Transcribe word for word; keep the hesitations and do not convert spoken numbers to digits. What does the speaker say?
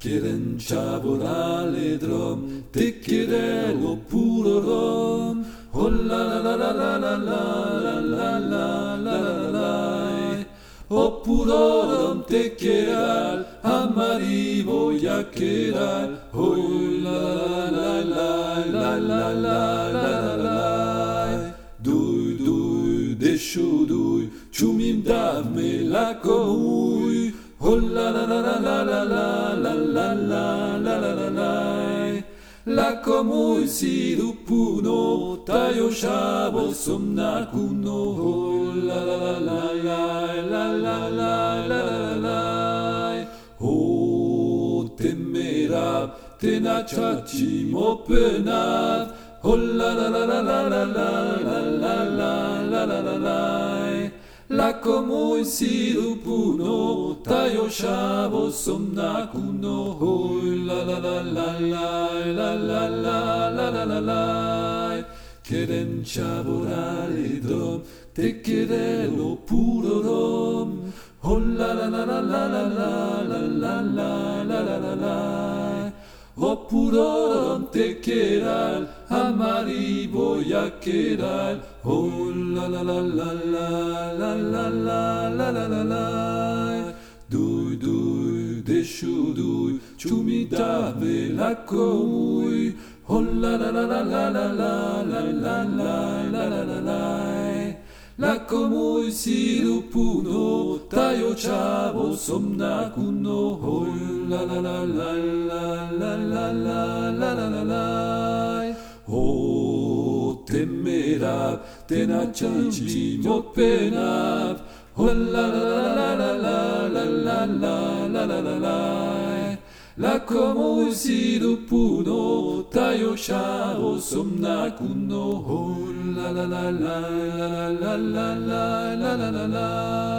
Quieren chaborale drum, te quiere lo puro rom. Oh la la la la la la la la la la la la. Oh puro rom te quiere amarivo ya quiere. Oh la la la la la la la la. Dui dui deshu dui, chumim dame la coui. Oh la la la la la la la la la la la la la. La comui si dupuno tayo shabo somna kuno. Oh la la la la la la la la la. Oh temera tenachachi mopenat. Oh la la la la la la la la la la la la la. La comui si dupuno tayo shabo somna kuno. Oh la la la la la la la la la la la la. Quieren chaborale dom, te quiere lo puro rom. Oh la la la la la la la la la la la la la. Oh puro rom te quiere amarivo ya quiere. Oh la la la la la la la la la la la la. Dui dui deshu dui, chumi dave la comui. Oh la la la la la la la la la la la la la la. La comui si dupuno tayo chavo somna kuno. Oh la la la la la la la la la la la la. Oh temera tenachachi mopenav. Oh la la la la la la la la la la la la. La comui si dupuno tayo shavo somna kuno. Oh la la la la la la la la la la la la.